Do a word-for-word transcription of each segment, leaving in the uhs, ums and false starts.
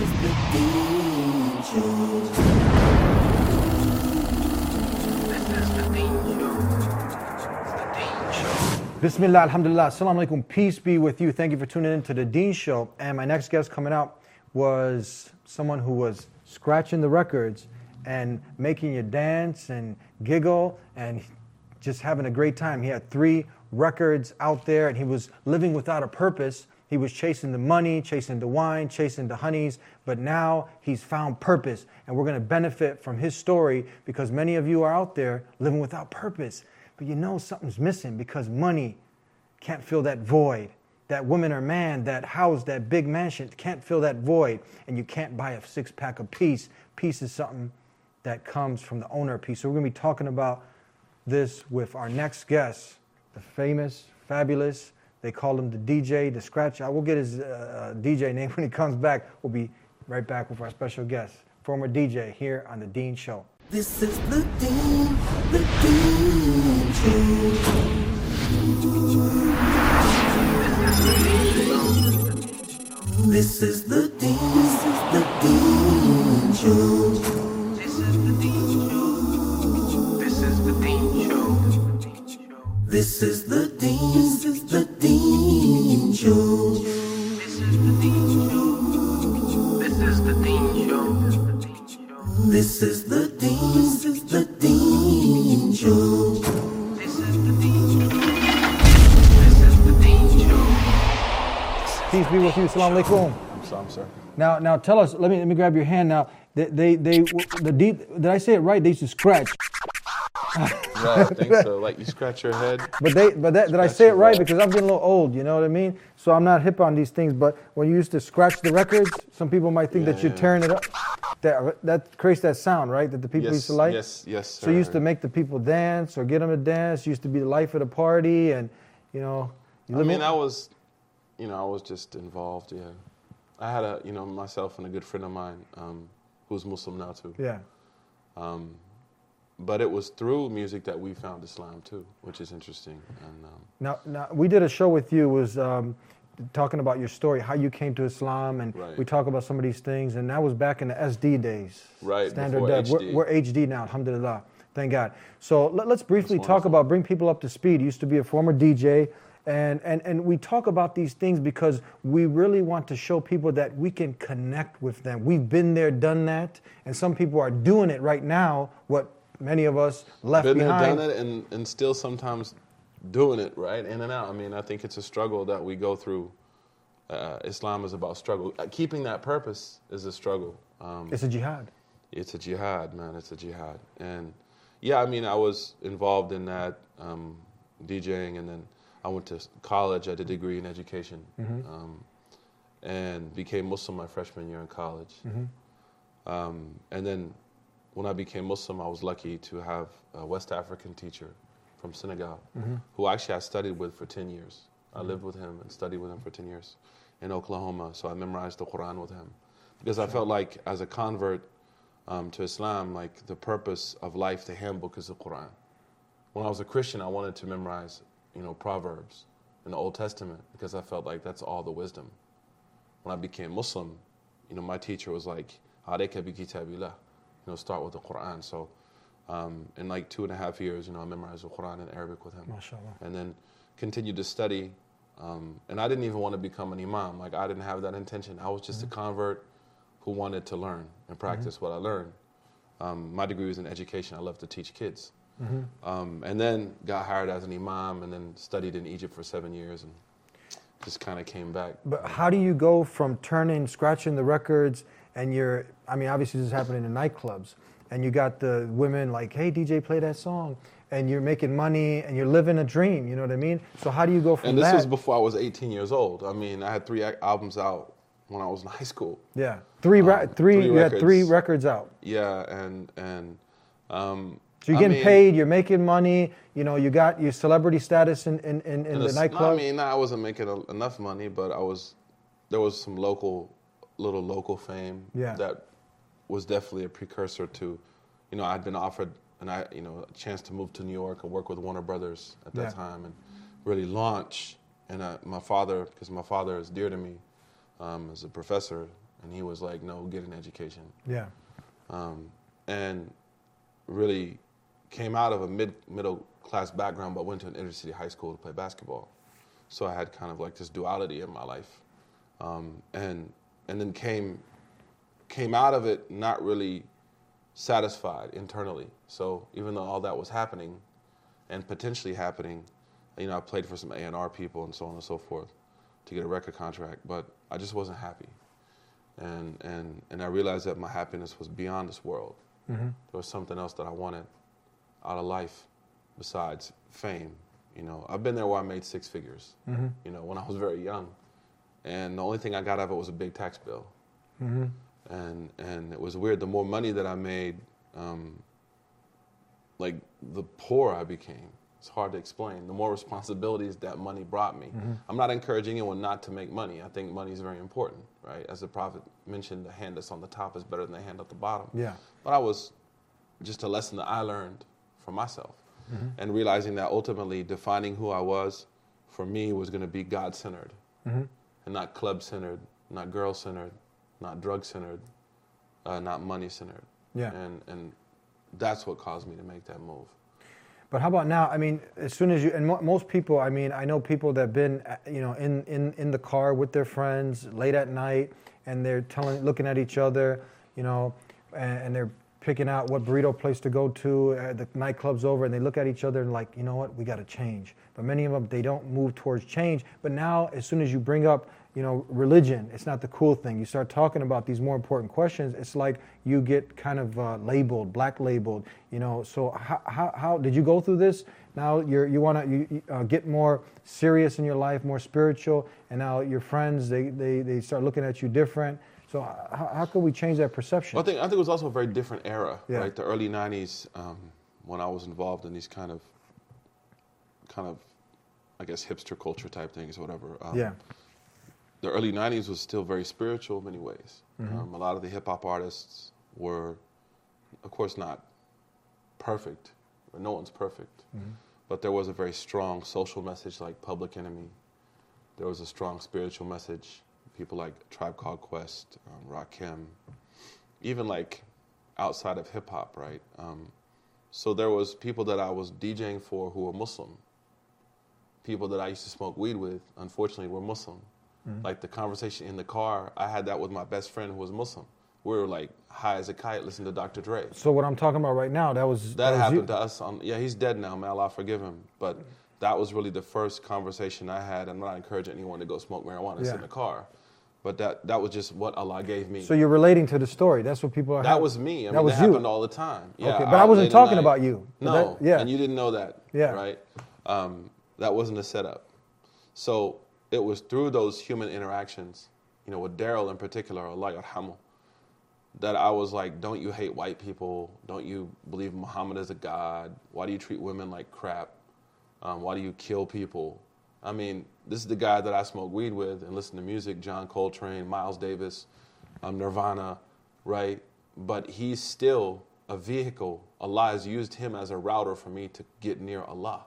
Bismillah, alhamdulillah, assalamu alaikum, peace be with you. Thank you for tuning in to the Deen Show. And my next guest coming out was someone who was scratching the records and making you dance and giggle and just having a great time. He had three records out there and he was living without a purpose. He was chasing the money, chasing the wine, chasing the honeys, but now he's found purpose. And we're going to benefit from his story because many of you are out there living without purpose. But you know something's missing because money can't fill that void. That woman or man, that house, that big mansion can't fill that void. And you can't buy a six-pack of peace. Peace is something that comes from the owner of peace. So we're going to be talking about this with our next guest, the famous, fabulous, they call him the D J, the Scratch. I will get his uh, D J name when he comes back. We'll be right back with our special guest, former D J here on the Deen Show. This is the Deen, the Deen Show. This is the Deen, this is the Deen Show. This is the Deen Show. This is the Deen Show. This is the Deen, this is the Deen Show. This is the Deen Show. This is the Deen Show. This is the Deen, this is the Deen Show. This is the Deen Show. This is the Deen Show. Peace be with you. Assalamu alaikum. Salam, sir. Now, now tell us. Let me let me grab your hand. Now, they they, they the deep. Did I say it right? They used to scratch. Right, I think so. Like you scratch your head. But they, but that, did I say it right? Because I'm getting a little old. You know what I mean? So I'm not hip on these things. But when you used to scratch the records, some people might think Yeah, that you're yeah. tearing it up. That that creates that sound, right? That the people Yes, used to like. yes, yes, So you used sir. to make the people dance or get them to dance. You used to be the life of the party, and you know. You I live mean, in- I was, you know, I was just involved. Yeah, I had a, you know, myself and a good friend of mine um, who's Muslim now too. yeah. Um, but it was through music that we found Islam too, which is interesting. And um, Now, now we did a show with you. Was um, talking about your story, how you came to Islam, and Right. we talk about some of these things. And that was back in the S D days. Right, Standard before Dev. H We're, D. we're H D now, alhamdulillah. Thank God. So let, let's briefly That's talk wonderful. about, bring people up to speed. You used to be a former D J. And, and, and we talk about these things because we really want to show people that we can connect with them. We've been there, done that. And some people are doing it right now, what many of us left been there, behind. done it, and, and still sometimes doing it, right? In and out. I mean, I think it's a struggle that we go through. Uh, Islam is about struggle. Uh, keeping that purpose is a struggle. Um, It's a jihad. It's a jihad, man. It's a jihad. And yeah, I mean, I was involved in that um, DJing, and then I went to college. I did a degree in education, um, and became Muslim my freshman year in college. Um, and then when I became Muslim, I was lucky to have a West African teacher from Senegal, who actually I studied with for ten years. I lived with him and studied with him for ten years in Oklahoma. So I memorized the Quran with him because I felt like as a convert um, to Islam, like the purpose of life, the handbook is the Quran. When I was a Christian, I wanted to memorize, you know, Proverbs in the Old Testament because I felt like that's all the wisdom. When I became Muslim, you know, my teacher was like, "Alayka bi kitabillah," you know, start with the Quran. So um, in like two and a half years, you know, I memorized the Quran in Arabic with him. MashaAllah. And then continued to study. Um, and I didn't even want to become an imam. Like I didn't have that intention. I was just a convert who wanted to learn and practice what I learned. Um, my degree was in education. I love to teach kids. Um, and then got hired as an imam and then studied in Egypt for seven years and just kind of came back. But how do you go from turning, scratching the records, and you're, I mean, obviously this is happening in nightclubs, and you got the women like, hey, D J, play that song, and you're making money, and you're living a dream, you know what I mean? So how do you go from And this that? was before I was eighteen years old. I mean, I had three ac- albums out when I was in high school. Yeah, three, ra- Um, three, three you had three records. records out. Yeah, and, and um, So you're I getting mean, paid, you're making money, you know, you got your celebrity status in, in, in, in in the a- nightclub. No, I mean, no, I wasn't making a, enough money, but I was, there was some local, little local fame Yeah. that was definitely a precursor to, you know, I'd been offered and I, you know, a chance to move to New York and work with Warner Brothers at that Yeah. time and really launch. And uh, my father, because my father is dear to me um, as a professor And he was like, no, get an education. Yeah. Um, and really came out of a mid middle class background, but went to an inner city high school to play basketball. So I had kind of like this duality in my life, um, and and then came came out of it not really satisfied internally. So even though all that was happening, and potentially happening, you know, I played for some A and R people and so on and so forth to get a record contract, but I just wasn't happy, and and and I realized that my happiness was beyond this world. Mm-hmm. There was something else that I wanted out of life besides fame. You know, I've been there where I made six figures, mm-hmm. you know, when I was very young. And the only thing I got out of it was a big tax bill. Mm-hmm. And and it was weird. The more money that I made, um, like, the poorer I became. It's hard to explain. The more responsibilities that money brought me. Mm-hmm. I'm not encouraging anyone not to make money. I think money is very important, right? As the Prophet mentioned, the hand that's on the top is better than the hand at the bottom. Yeah. But I was just a lesson that I learned for myself. Mm-hmm. And realizing that ultimately defining who I was for me was going to be God-centered, mm-hmm. and not club-centered, not girl-centered, not drug-centered, uh, not money-centered. Yeah. And and that's what caused me to make that move. But how about now? I mean, as soon as you, and mo- most people, I mean, I know people that have been, you know, in, in, in the car with their friends late at night, and they're telling, looking at each other, you know, and, and they're picking out what burrito place to go to, uh, the nightclub's over, and they look at each other and like, you know what, we got to change. But many of them, they don't move towards change. But now, as soon as you bring up, you know, religion, it's not the cool thing. You start talking about these more important questions, it's like you get kind of uh, labeled, black labeled, you know. So how, how, how did you go through this? Now you're, you want to you, uh, get more serious in your life, more spiritual, and now your friends, they, they, they start looking at you different. So how, how could we change that perception? Well, I think I think it was also a very different era, yeah. right? The early nineties, um, when I was involved in these kind of, kind of, I guess, hipster culture type things, or whatever. Um, yeah. The early nineties was still very spiritual in many ways. Mm-hmm. Um, a lot of the hip hop artists were, of course, not perfect. No one's perfect, mm-hmm. but there was a very strong social message, like Public Enemy. There was a strong spiritual message. People like Tribe Called Quest, um, Rakim, even like outside of hip hop, right? Um, so there was people that I was DJing for who were Muslim. People that I used to smoke weed with, unfortunately, were Muslim. Mm-hmm. Like the conversation in the car, I had that with my best friend who was Muslim. We were like high as a kite listening to Doctor Dre. So what I'm talking about right now, that was... That, that happened was to us. On, yeah, he's dead now, may Allah forgive him. But that was really the first conversation I had. I'm not encouraging anyone to go smoke marijuana and yeah. sit in the car. But that, that was just what Allah gave me. So you're relating to the story. That's what people are... That having. was me. I that mean, was that you. happened all the time. Yeah, okay, but I wasn't talking about you. No, that, yeah. and you didn't know that, yeah. right? Um, that wasn't a setup. So it was through those human interactions, you know, with Daryl in particular, Allah yarhamu, that I was like, don't you hate white people? Don't you believe Muhammad is a god? Why do you treat women like crap? Um, why do you kill people? I mean, this is the guy that I smoke weed with and listen to music, John Coltrane, Miles Davis, um, Nirvana, right? But he's still a vehicle. Allah has used him as a router for me to get near Allah.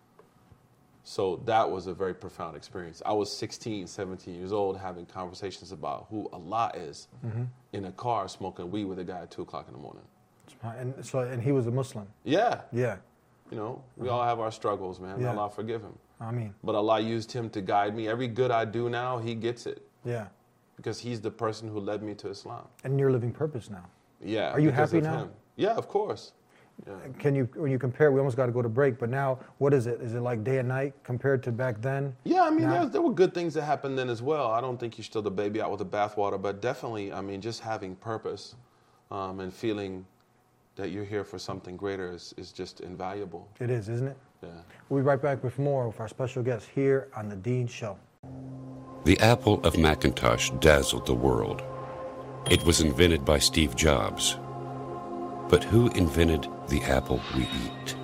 So that was a very profound experience. I was sixteen, seventeen years old having conversations about who Allah is mm-hmm. in a car smoking weed with a guy at two o'clock in the morning. And so, and he was a Muslim. Yeah. Yeah. You know, we uh-huh. all have our struggles, man. Yeah. Allah forgive him. I mean. But Allah used him to guide me. Every good I do now, he gets it. Yeah. Because he's the person who led me to Islam. And you're living purpose now. Yeah. Are you because happy of now? him. Yeah, of course. Yeah. Can you, when you compare, we almost got to go to break, but now, what is it? Is it like day and night compared to back then? Yeah, I mean, now, there, there were good things that happened then as well. I don't think you should throw the baby out with the bathwater, but definitely, I mean, just having purpose um, and feeling that you're here for something greater is, is just invaluable. It is, isn't it? Yeah. We'll be right back with more with our special guest here on The Dean Show. The Apple of Macintosh dazzled the world. It was invented by Steve Jobs. But who invented the apple we eat?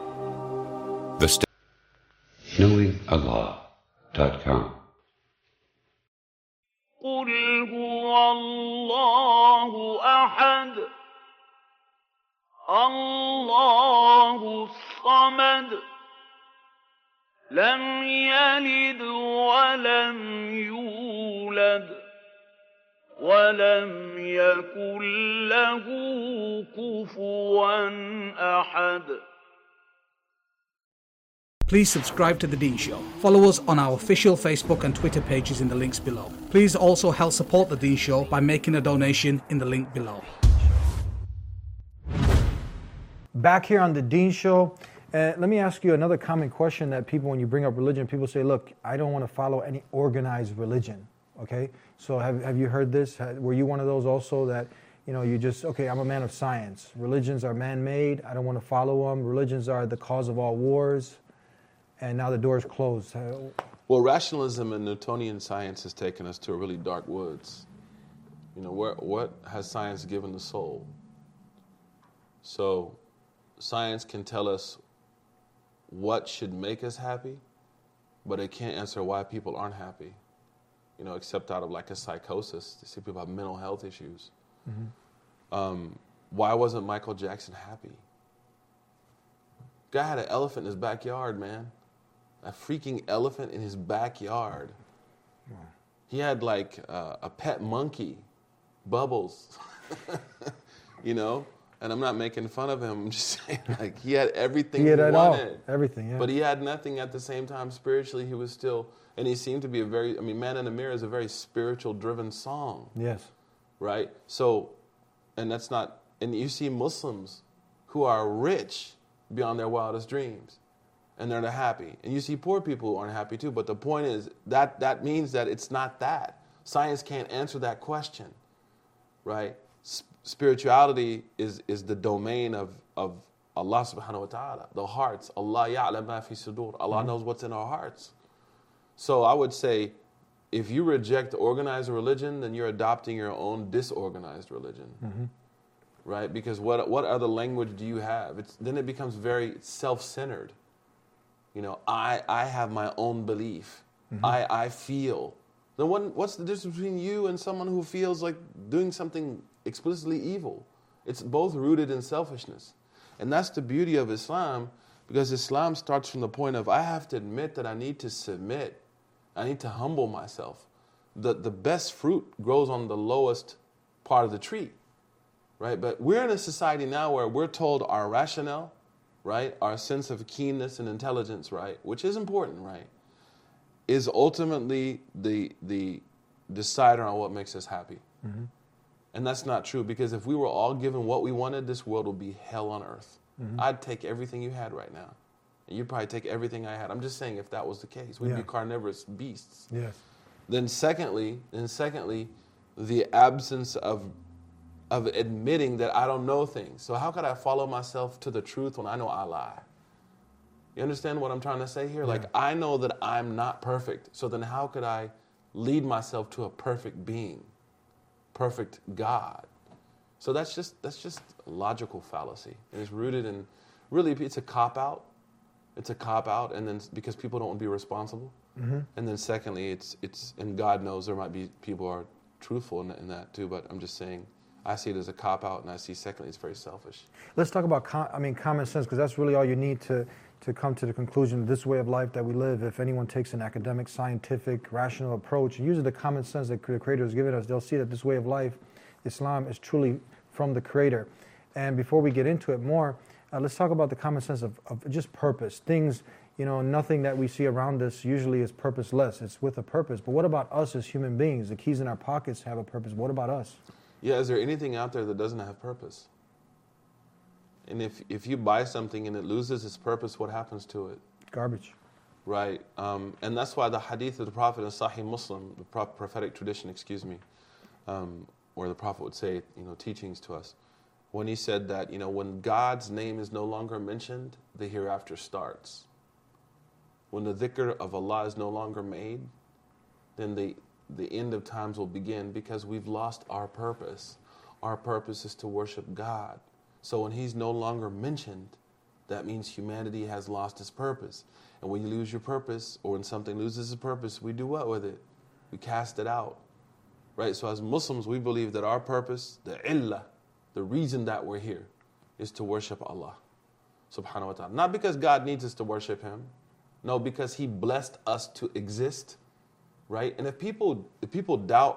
The st- knowing Allah dot com. قل هو الله أحد الله الصمد لم يلد ولم يولد ولم يكن له كفوا أحد. Please subscribe to The Dean Show. Follow us on our official Facebook and Twitter pages in the links below. Please also help support The Dean Show by making a donation in the link below. Back here on The Dean Show, uh, let me ask you another common question that people, when you bring up religion, people say, look, I don't want to follow any organized religion, okay? So have, have you heard this? Were you one of those also that, you know, you just, okay, I'm a man of science. Religions are man-made. I don't want to follow them. Religions are the cause of all wars. And now the door's closed. Well, rationalism and Newtonian science has taken us to a really dark woods. You know, where, what has science given the soul? So science can tell us what should make us happy, but it can't answer why people aren't happy. You know, except out of like a psychosis. To see people have mental health issues. Mm-hmm. Um, why wasn't Michael Jackson happy? Guy had an elephant in his backyard, man. A freaking elephant in his backyard. Wow. He had like uh, a pet monkey, Bubbles, you know? And I'm not making fun of him. I'm just saying, like, he had everything he, had he wanted. All. Everything, yeah. But he had nothing at the same time. Spiritually, he was still, and he seemed to be a very, I mean, Man in the Mirror is a very spiritual-driven song. Yes. Right? So, and that's not, and you see Muslims who are rich beyond their wildest dreams. And they're not happy. And you see poor people who aren't happy too. But the point is, that, that means that it's not that. Science can't answer that question, right? S- spirituality is, is the domain of, of Allah subhanahu wa ta'ala, the hearts. Allah ya'lam ma fi sudur. Allah mm-hmm. knows what's in our hearts. So I would say, if you reject organized religion, then you're adopting your own disorganized religion. Mm-hmm. Right? Because what, what other language do you have? It's, then it becomes very self-centered. You know, I, I have my own belief. Mm-hmm. I, I feel. Then what, what's the difference between you and someone who feels like doing something explicitly evil? It's both rooted in selfishness. And that's the beauty of Islam, because Islam starts from the point of, I have to admit that I need to submit. I need to humble myself. The, the best fruit grows on the lowest part of the tree, right? But we're in a society now where we're told our rationale, right, our sense of keenness and intelligence, right, which is important, right, is ultimately the the decider on what makes us happy. Mm-hmm. And that's not true, because if we were all given what we wanted, this world would be hell on earth. Mm-hmm. I'd take everything you had right now. And you'd probably take everything I had. I'm just saying, if that was the case, we'd yeah. be carnivorous beasts. Yes. Then secondly, then secondly, the absence of of admitting that I don't know things. So how could I follow myself to the truth when I know I lie? You understand what I'm trying to say here? Yeah. Like, I know that I'm not perfect. So then how could I lead myself to a perfect being, perfect God? So that's just that's just logical fallacy. And it's rooted in, really, it's a cop-out. It's a cop-out, and then because people don't want to be responsible. Mm-hmm. And then secondly, it's, it's and God knows there might be people who are truthful in, in that too, but I'm just saying, I see it as a cop-out, and I see, secondly, it's very selfish. Let's talk about, com- I mean, common sense, because that's really all you need to, to come to the conclusion of this way of life that we live. If anyone takes an academic, scientific, rational approach, and uses the common sense that the Creator has given us, they'll see that this way of life, Islam, is truly from the Creator. And before we get into it more, uh, let's talk about the common sense of, of just purpose. Things, you know, nothing that we see around us usually is purposeless. It's with a purpose. But what about us as human beings? The keys in our pockets have a purpose. What about us? Yeah, is there anything out there that doesn't have purpose? And if if you buy something and it loses its purpose, what happens to it? Garbage. Right. Um, and that's why the hadith of the Prophet in Sahih Muslim, the prophetic tradition, excuse me, um, where the Prophet would say, you know, teachings to us, when he said that, you know, when God's name is no longer mentioned, the hereafter starts. When the dhikr of Allah is no longer made, then the the end of times will begin, because we've lost our purpose. Our purpose is to worship God. So when He's no longer mentioned, that means humanity has lost its purpose. And when you lose your purpose, or when something loses its purpose, we do what with it? We cast it out. Right? So as Muslims, we believe that our purpose, the illah, the reason that we're here, is to worship Allah subhanahu wa ta'ala. Not because God needs us to worship Him. No, because He blessed us to exist. Right? And if people if people doubt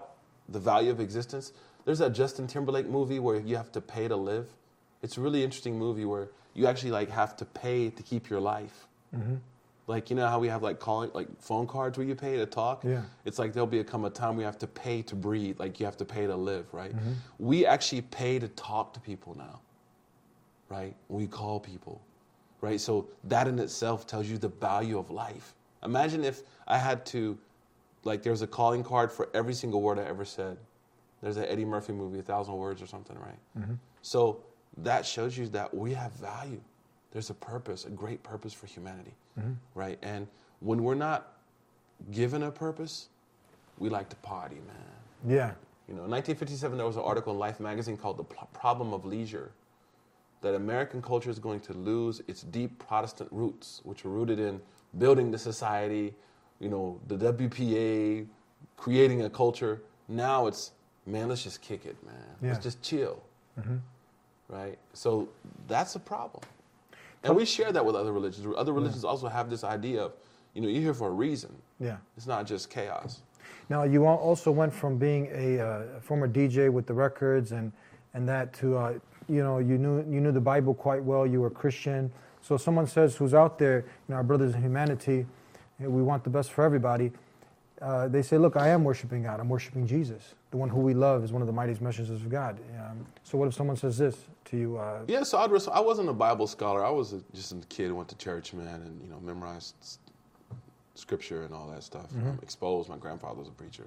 the value of existence. There's that Justin Timberlake movie where you have to pay to live. It's a really interesting movie where you actually like have to pay to keep your life. Mm-hmm. Like, you know how we have like calling, like phone cards where you pay to talk? Yeah. It's like there'll become a time we have to pay to breathe, like you have to pay to live, right? Mm-hmm. We actually pay to talk to people now, right? We call people, right? So that in itself tells you the value of life. Imagine if I had to, like there's a calling card for every single word I ever said. There's an Eddie Murphy movie, A Thousand Words or something, right? Mm-hmm. So that shows you that we have value. There's a purpose, a great purpose for humanity, mm-hmm. right? And when we're not given a purpose, we like to party, man. Yeah. You know, in nineteen fifty-seven, there was an article in Life magazine called The Problem of Leisure, that American culture is going to lose its deep Protestant roots, which are rooted in building the society, you know, the W P A, creating a culture. Now it's, man, let's just kick it, man. Yeah. Let's just chill, mm-hmm. right? So that's a problem. And we share that with other religions. Other religions yeah. also have this idea of, you know, you're here for a reason. Yeah. It's not just chaos. Now, you also went from being a uh, former D J with the records and, and that to, uh, you know, you knew you knew the Bible quite well. You were a Christian. So someone says who's out there, you know, our brothers in humanity, we want the best for everybody. Uh, they say, look, I am worshiping God. I'm worshiping Jesus. The one who we love is one of the mightiest messengers of God. Um, so what if someone says this to you? Uh, yeah, so I'd res- I wasn't a Bible scholar. I was a, just a kid who went to church, man, and, you know, memorized s- scripture and all that stuff. Mm-hmm. Um, exposed. My grandfather was a preacher.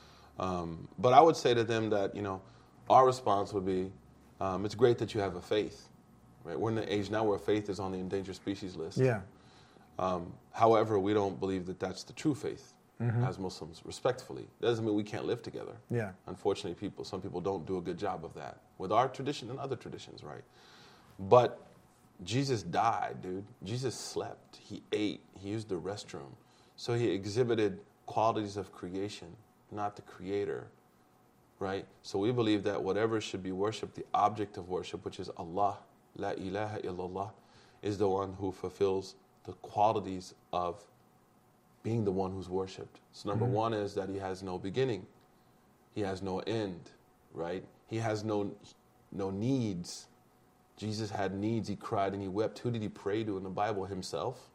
Um, but I would say to them that, you know, our response would be, um, it's great that you have a faith. Right? We're in an age now where faith is on the endangered species list. Yeah. Um, however, we don't believe that that's the true faith. Mm-hmm. As Muslims, respectfully. That doesn't mean we can't live together. Yeah. Unfortunately, people, some people don't do a good job of that with our tradition and other traditions, right? But Jesus died, dude. Jesus slept. He ate. He used the restroom. So he exhibited qualities of creation, not the creator, right? So we believe that whatever should be worshipped, the object of worship, which is Allah, la ilaha illallah, is the one who fulfills the qualities of being the one who's worshipped. So number mm-hmm. one is that he has no beginning. He has no end, right? He has no no needs. Jesus had needs. He cried and he wept. Who did he pray to in the Bible? Himself.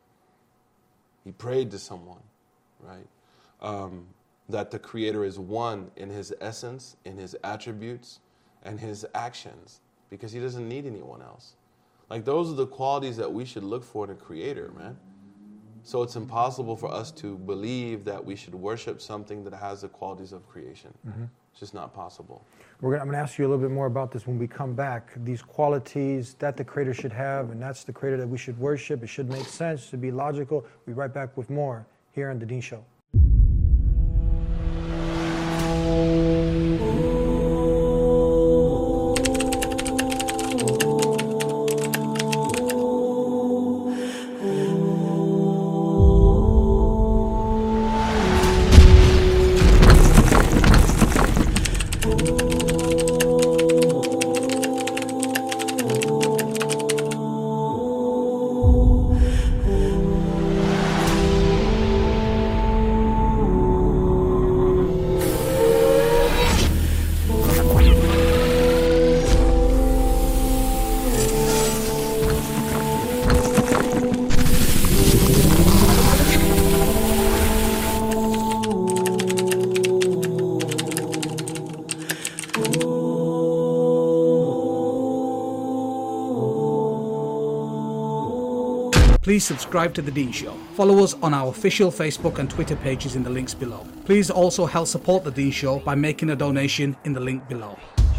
He prayed to someone, right? Um, that the Creator is one in his essence, in his attributes, and his actions, because he doesn't need anyone else. Like, those are the qualities that we should look for in a Creator, man. So it's impossible for us to believe that we should worship something that has the qualities of creation. Mm-hmm. It's just not possible. We're gonna, I'm going to ask you a little bit more about this when we come back. These qualities that the Creator should have, and that's the Creator that we should worship. It should make sense, it should be logical. We'll be right back with more here on The Dean Show. Please subscribe to The Dean Show. Follow us on our official Facebook and Twitter pages in the links below. Please also help support The Dean Show by making a donation in the link below.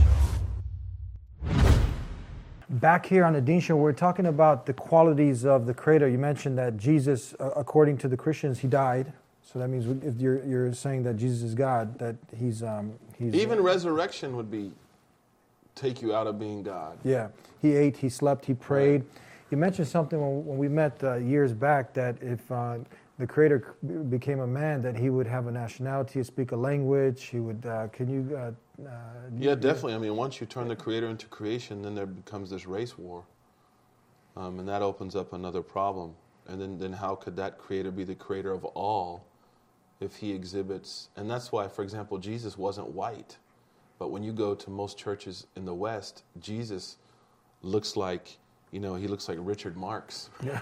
Back here on The Dean Show, we're talking about the qualities of the Creator. You mentioned that Jesus, uh, according to the Christians, he died. So that means if you're you're saying that Jesus is God, that he's um he's even uh, resurrection would be take you out of being God. Yeah, he ate, he slept, he prayed. Right. You mentioned something when, when we met uh, years back that if uh, the Creator became a man, that he would have a nationality, speak a language. He would. Uh, can you? Uh, uh, yeah, definitely. I mean, once you turn the Creator into creation, then there becomes this race war, um, and that opens up another problem. And then, then how could that Creator be the Creator of all if he exhibits, and that's why, for example, Jesus wasn't white. But when you go to most churches in the West, Jesus looks like, you know, he looks like Richard Marx. Yeah.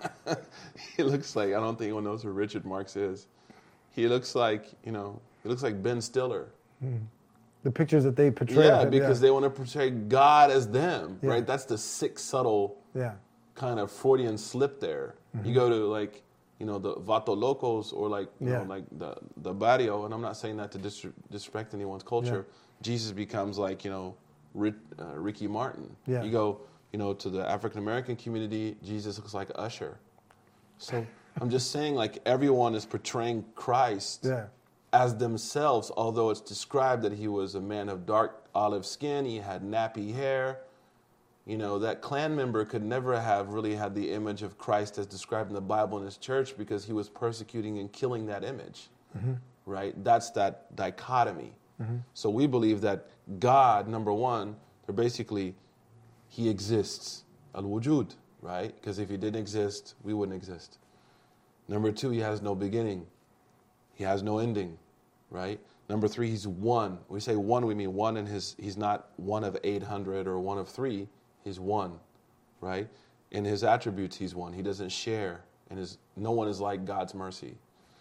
He looks like, I don't think anyone knows who Richard Marx is. He looks like, you know, he looks like Ben Stiller. Mm. The pictures that they portray. Yeah, of him, because yeah. they want to portray God as them, Yeah. right? That's the sick, subtle Yeah. kind of Freudian slip there. Mm-hmm. You go to like, you know, the Vato Locos or like, you Yeah. know, like the, the barrio, and I'm not saying that to dis- disrespect anyone's culture. Yeah. Jesus becomes like, you know, Rick, uh, Ricky Martin. Yeah. You go, you know, to the African-American community, Jesus looks like Usher. So I'm just saying, like, everyone is portraying Christ Yeah. as themselves, although it's described that he was a man of dark olive skin, he had nappy hair. You know, that Klan member could never have really had the image of Christ as described in the Bible in his church because he was persecuting and killing that image, mm-hmm. right? That's that dichotomy. Mm-hmm. So we believe that God, number one, they're basically, he exists, al-wujud, right? Because if he didn't exist, we wouldn't exist. Number two, he has no beginning. He has no ending, right? Number three, he's one. We say one, we mean one in his, he's not one of eight hundred or one of three. He's one, right? In his attributes, he's one. He doesn't share. And his, no one is like God's mercy.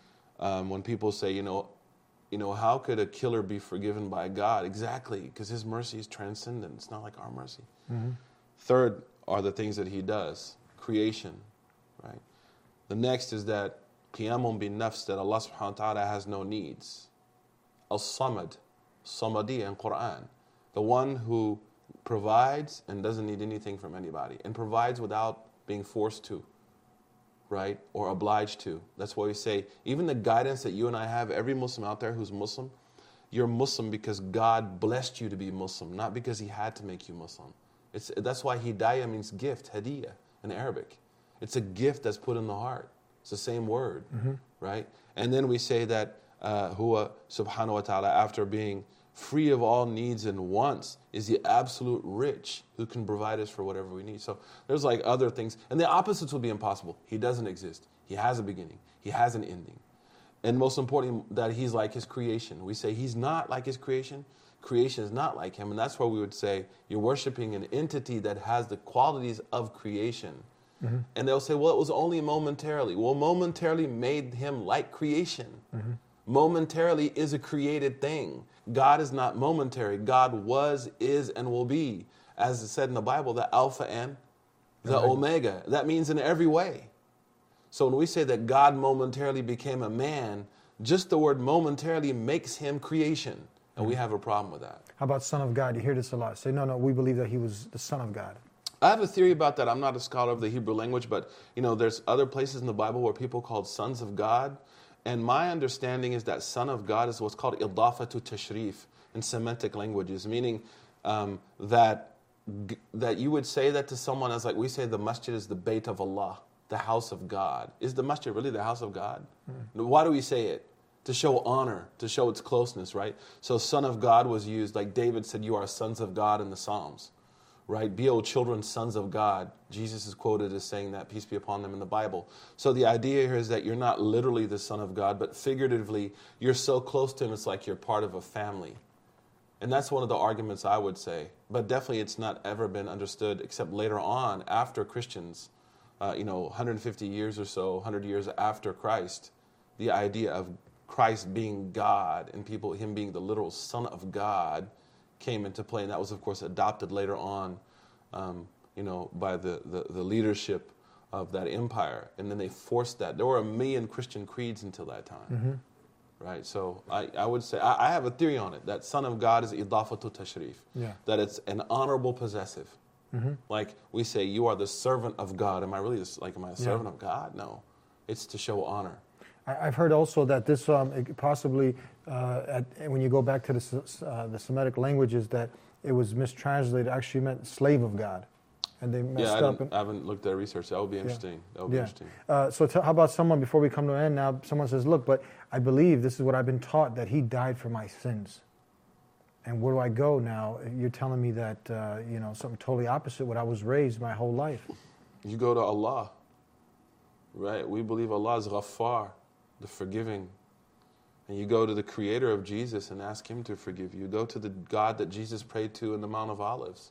Um, when people say, you know, you know, how could a killer be forgiven by God? Exactly, because his mercy is transcendent. It's not like our mercy. Mm-hmm. Third are the things that he does. Creation, right? The next is that qiyamun bin nafs, that Allah subhanahu wa ta'ala has no needs. Al-Samad, Samadi in Quran. The one who provides and doesn't need anything from anybody, and provides without being forced to, right? Or obliged to. That's why we say, even the guidance that you and I have, every Muslim out there who's Muslim, you're Muslim because God blessed you to be Muslim, not because he had to make you Muslim. It's, that's why hidayah means gift, hadiyah in Arabic. It's a gift that's put in the heart. It's the same word, mm-hmm. right? And then we say that uh, huwa subhanahu wa ta'ala, after being free of all needs and wants, is the absolute rich who can provide us for whatever we need. So there's like other things. And the opposites would be impossible. He doesn't exist. He has a beginning. He has an ending. And most importantly, that he's like his creation. We say he's not like his creation. Creation is not like him. And that's why we would say you're worshiping an entity that has the qualities of creation. Mm-hmm. And they'll say, well, it was only momentarily. Well, momentarily made him like creation. Mm-hmm. Momentarily is a created thing. God is not momentary. God was, is, and will be. As it said in the Bible, the Alpha and the Omega. Omega. That means in every way. So when we say that God momentarily became a man, just the word momentarily makes him creation. And mm-hmm. we have a problem with that. How about Son of God? You hear this a lot. Say, no, no, we believe that he was the Son of God. I have a theory about that. I'm not a scholar of the Hebrew language, but you know, there's other places in the Bible where people called sons of God. And my understanding is that son of God is what's called idafa to tashrif in Semitic languages, meaning um, that that you would say that to someone as like we say the masjid is the Bayt of Allah, the house of God. Is the masjid really the house of God? Mm. Why do we say it? To show honor, to show its closeness, right? So son of God was used, like David said, you are sons of God in the Psalms. Right? Be, O children, sons of God. Jesus is quoted as saying that, peace be upon them, in the Bible. So the idea here is that you're not literally the son of God, but figuratively, you're so close to him, it's like you're part of a family. And that's one of the arguments I would say. But definitely it's not ever been understood except later on, after Christians, uh, you know, one hundred fifty years or so, one hundred years after Christ, the idea of Christ being God and people, him being the literal son of God, came into play, and that was, of course, adopted later on, um, you know, by the, the, the leadership of that empire, and then they forced that. There were a million Christian creeds until that time, mm-hmm. right? So I, I would say, I, I have a theory on it, that son of God is idafa to tashrif, yeah. that it's an honorable possessive. Mm-hmm. Like we say, you are the servant of God. Am I really, this, like, am I a servant yeah. of God? No, it's to show honor. I've heard also that this um, possibly, uh, at, when you go back to the, uh, the Semitic languages, that it was mistranslated, actually meant slave of God. And they messed yeah, I, up. And, I haven't looked at research. That would be interesting. Yeah. That would be yeah. interesting. Uh, so t- how about someone, before we come to an end now, someone says, look, but I believe, this is what I've been taught, that he died for my sins. And where do I go now? You're telling me that, uh, you know, something totally opposite what I was raised my whole life. You go to Allah, right? We believe Allah is Ghaffar, the forgiving. And you go to the creator of Jesus and ask him to forgive you. Go to the God that Jesus prayed to in the Mount of Olives.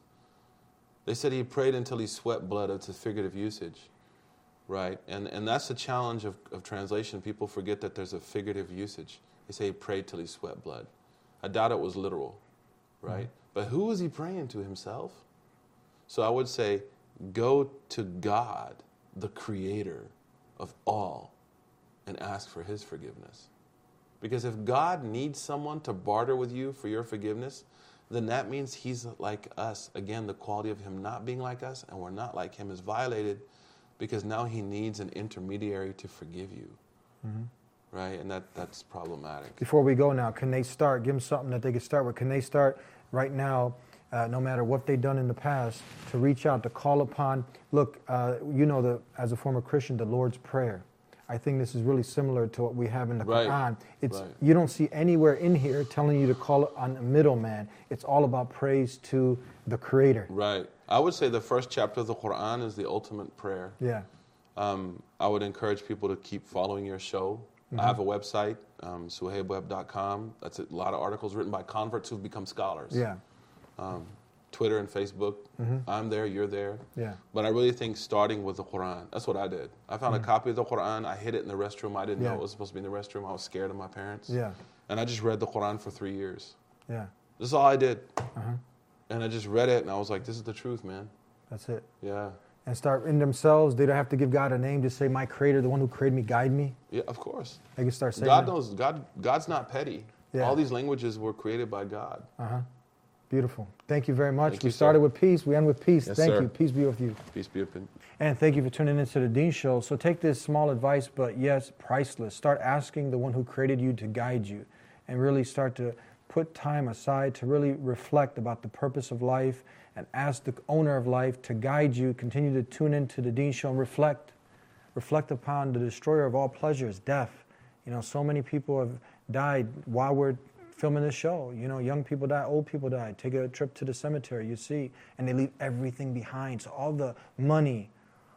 They said he prayed until he sweat blood. It's a figurative usage, right? And and that's the challenge of, of translation. People forget that there's a figurative usage. They say he prayed till he sweat blood. I doubt it was literal, right? Mm-hmm. But who was he praying to, himself? So I would say, go to God, the creator of all, and ask for his forgiveness. Because if God needs someone to barter with you for your forgiveness, then that means he's like us. Again, the quality of him not being like us and we're not like him is violated, because now he needs an intermediary to forgive you. Mm-hmm. Right? And that, that's problematic. Before we go now, can they start? Give them something that they can start with. Can they start right now, uh, no matter what they've done in the past, to reach out, to call upon? Look, uh, you know, the, as a former Christian, the Lord's Prayer. I think this is really similar to what we have in the right. Quran. It's right. You don't see anywhere in here telling you to call on a middleman. It's all about praise to the Creator. Right. I would say the first chapter of the Quran is the ultimate prayer. Yeah. Um, I would encourage people to keep following your show. Mm-hmm. I have a website, um, suhaib web dot com. That's a lot of articles written by converts who've become scholars. Yeah. Um, Twitter and Facebook. Mm-hmm. I'm there, you're there. Yeah. But I really think starting with the Quran, that's what I did. I found mm-hmm. a copy of the Quran. I hid it in the restroom. I didn't yeah. know it was supposed to be in the restroom. I was scared of my parents. Yeah. And I just read the Quran for three years. Yeah. This is all I did. Uh-huh. And I just read it, and I was like, this is the truth, man. That's it. Yeah. And start in themselves. They don't have to give God a name. Just say, my Creator, the one who created me, guide me. Yeah, of course. They can start saying God that. knows. God. God's not petty. Yeah. All these languages were created by God. Uh-huh. Beautiful. Thank you very much. Thank we you, started sir. with peace. We end with peace. Yes, thank sir. you. Peace be with you. Peace be with you. And thank you for tuning into the Dean Show. So take this small advice, but yes, priceless. Start asking the one who created you to guide you, and really start to put time aside to really reflect about the purpose of life, and ask the owner of life to guide you. Continue to tune into the Dean Show and reflect. Reflect upon the destroyer of all pleasures, death. You know, so many people have died while we're filming this show. You know, young people die, old people die. Take a trip to the cemetery, you see, and they leave everything behind. So all the money,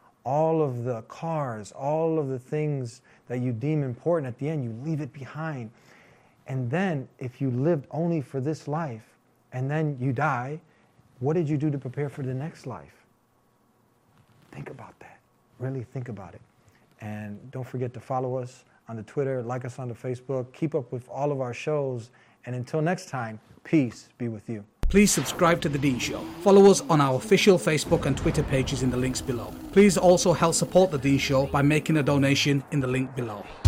all of the cars, all of the things that you deem important, at the end, you leave it behind. And then if you lived only for this life and then you die, what did you do to prepare for the next life? Think about that. Really think about it. And don't forget to follow us on the Twitter, like us on the Facebook, keep up with all of our shows. And until next time, peace be with you. Please subscribe to The Dean Show. Follow us on our official Facebook and Twitter pages in the links below. Please also help support The Dean Show by making a donation in the link below.